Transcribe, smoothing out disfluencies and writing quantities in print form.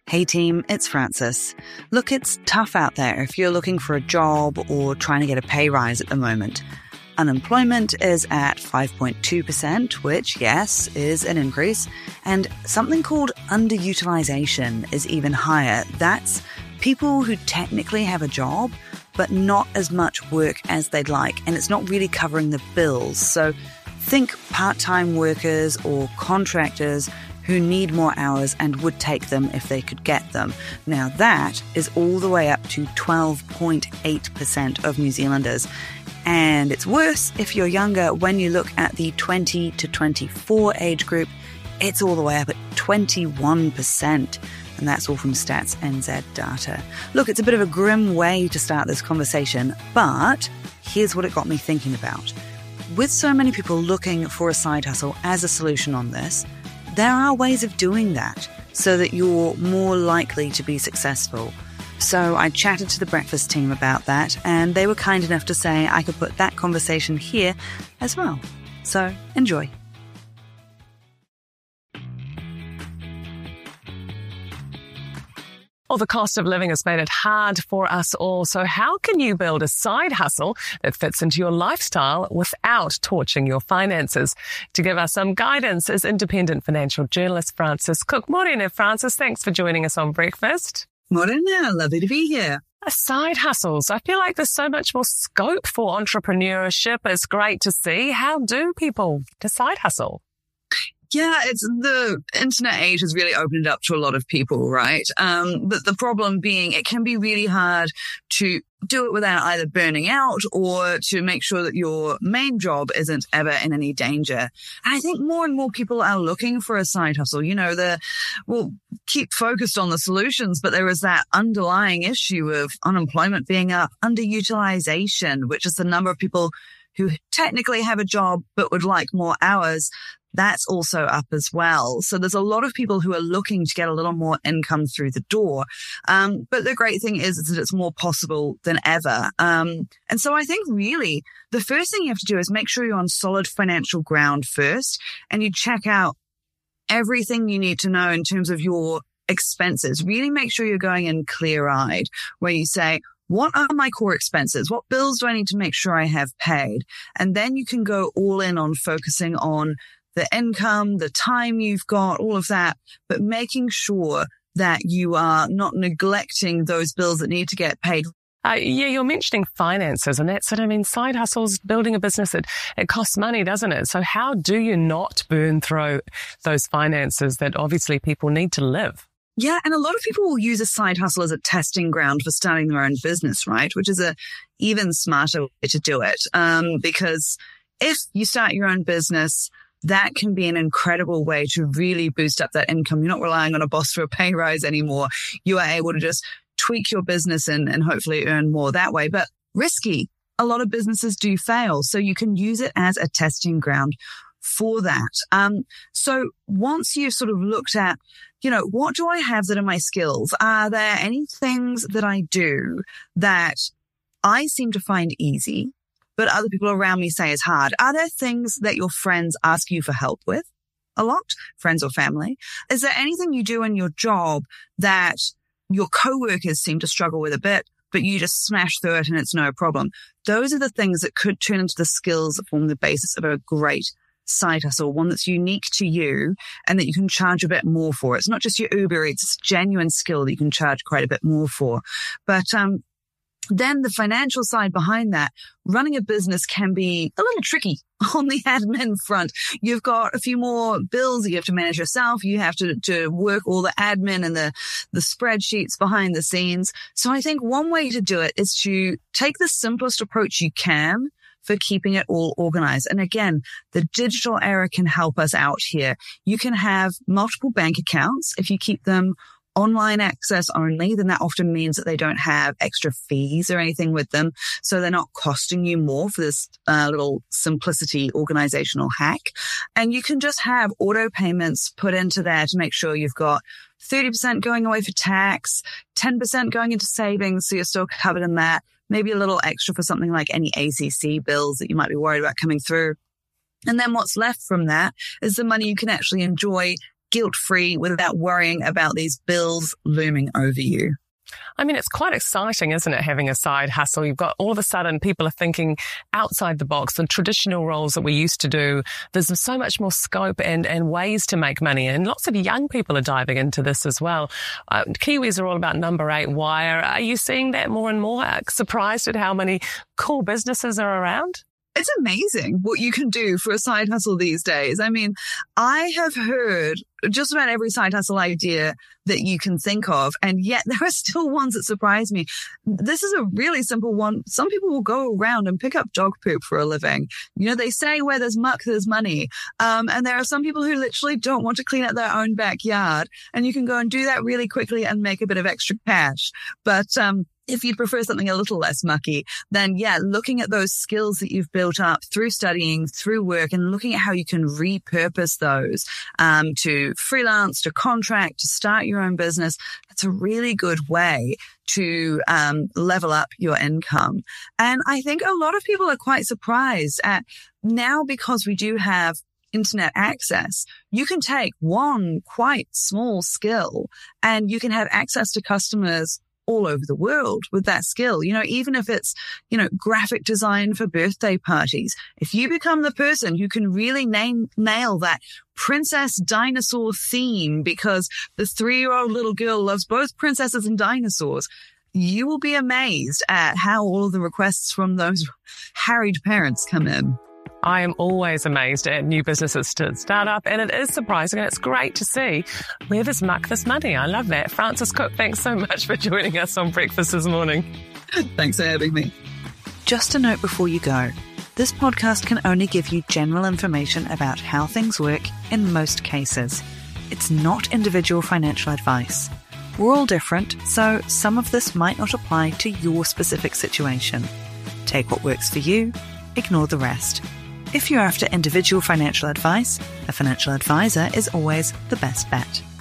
Hey team, it's Frances. Look, it's tough out there if you're looking for a job or trying to get a pay rise at the moment. Unemployment is at 5.2%, which, yes, is an increase. And something called underutilization is even higher. That's people who technically have a job, but not as much work as they'd like. And it's not really covering the bills. So think part-time workers or contractors who need more hours and would take them if they could get them. Now that is all the way up to 12.8% of New Zealanders. And it's worse if you're younger. When you look at the 20 to 24 age group, it's all the way up at 21%. And that's all from Stats NZ data. Look, it's a bit of a grim way to start this conversation, but here's what it got me thinking about. With so many people looking for a side hustle as a solution on this, there are ways of doing that so that you're more likely to be successful. So I chatted to the breakfast team about that, and they were kind enough to say I could put that conversation here as well. So enjoy. Well, the cost of living has made it hard for us all. So how can you build a side hustle that fits into your lifestyle without torching your finances? To give us some guidance is independent financial journalist Frances Cook. Morena, Frances. Thanks for joining us on Breakfast. Morena, lovely to be here. Side hustles. I feel like there's so much more scope for entrepreneurship. It's great to see. How do people side hustle? Yeah, it's the internet age has really opened it up to a lot of people, right? But the problem being it can be really hard to do it without either burning out or to make sure that your main job isn't ever in any danger. And I think more and more people are looking for a side hustle. You know, we'll keep focused on the solutions, but there is that underlying issue of unemployment being up, underutilization, which is the number of people who technically have a job but would like more hours. That's also up as well. So there's a lot of people who are looking to get a little more income through the door. But the great thing is that it's more possible than ever. And so I think really the first thing you have to do is make sure you're on solid financial ground first, and you check out everything you need to know in terms of your expenses. Really make sure you're going in clear-eyed, where you say, what are my core expenses? What bills do I need to make sure I have paid? And then you can go all in on focusing on the income, the time you've got, all of that, but making sure that you are not neglecting those bills that need to get paid. You're mentioning finances, and that's it. I mean, side hustles, building a business, it costs money, doesn't it? So how do you not burn through those finances that obviously people need to live? Yeah, and a lot of people will use a side hustle as a testing ground for starting their own business, right? Which is a even smarter way to do it. Because if you start your own business, that can be an incredible way to really boost up that income. You're not relying on a boss for a pay rise anymore. You are able to just tweak your business and hopefully earn more that way. But risky. A lot of businesses do fail. So you can use it as a testing ground for that. So once you've sort of looked at, what do I have that are my skills? Are there any things that I do that I seem to find easy, but other people around me say is hard? Are there things that your friends ask you for help with a lot, friends or family? Is there anything you do in your job that your coworkers seem to struggle with a bit, but you just smash through it and it's no problem? Those are the things that could turn into the skills that form the basis of a great side hustle, one that's unique to you and that you can charge a bit more for. It's not just your Uber, it's a genuine skill that you can charge quite a bit more for. But then the financial side behind that, running a business can be a little tricky on the admin front. You've got a few more bills that you have to manage yourself. You have to work all the admin and the spreadsheets behind the scenes. So I think one way to do it is to take the simplest approach you can for keeping it all organized. And again, the digital era can help us out here. You can have multiple bank accounts. If you keep them online access only, then that often means that they don't have extra fees or anything with them. So they're not costing you more for this little simplicity organizational hack. And you can just have auto payments put into there to make sure you've got 30% going away for tax, 10% going into savings, so you're still covered in that. Maybe a little extra for something like any ACC bills that you might be worried about coming through. And then what's left from that is the money you can actually enjoy guilt-free without worrying about these bills looming over you. I mean, it's quite exciting, isn't it, having a side hustle? You've got all of a sudden people are thinking outside the box, the traditional roles that we used to do. There's so much more scope and ways to make money. And lots of young people are diving into this as well. Kiwis are all about number 8 wire. Are you seeing that more and more? Surprised at how many cool businesses are around? It's amazing what you can do for a side hustle these days. I mean, I have heard just about every side hustle idea that you can think of, and yet there are still ones that surprise me. This is a really simple one. Some people will go around and pick up dog poop for a living. You know, they say where there's muck, there's money. And there are some people who literally don't want to clean up their own backyard, and you can go and do that really quickly and make a bit of extra cash. But, if you'd prefer something a little less mucky, then yeah, looking at those skills that you've built up through studying, through work, and looking at how you can repurpose those to freelance, to contract, to start your own business, that's a really good way to level up your income. And I think a lot of people are quite surprised at now, because we do have internet access, you can take one quite small skill and you can have access to customers all over the world with that skill. You know, even if it's, graphic design for birthday parties, if you become the person who can really nail that princess dinosaur theme because the 3-year-old little girl loves both princesses and dinosaurs, you will be amazed at how all the requests from those harried parents come in. I am always amazed at new businesses to start up, and it is surprising, and it's great to see where there's muck, there's money. I love that. Frances Cook, thanks so much for joining us on Breakfast this morning. Thanks for having me. Just a note before you go. This podcast can only give you general information about how things work in most cases. It's not individual financial advice. We're all different, so some of this might not apply to your specific situation. Take what works for you, ignore the rest. If you're after individual financial advice, a financial advisor is always the best bet.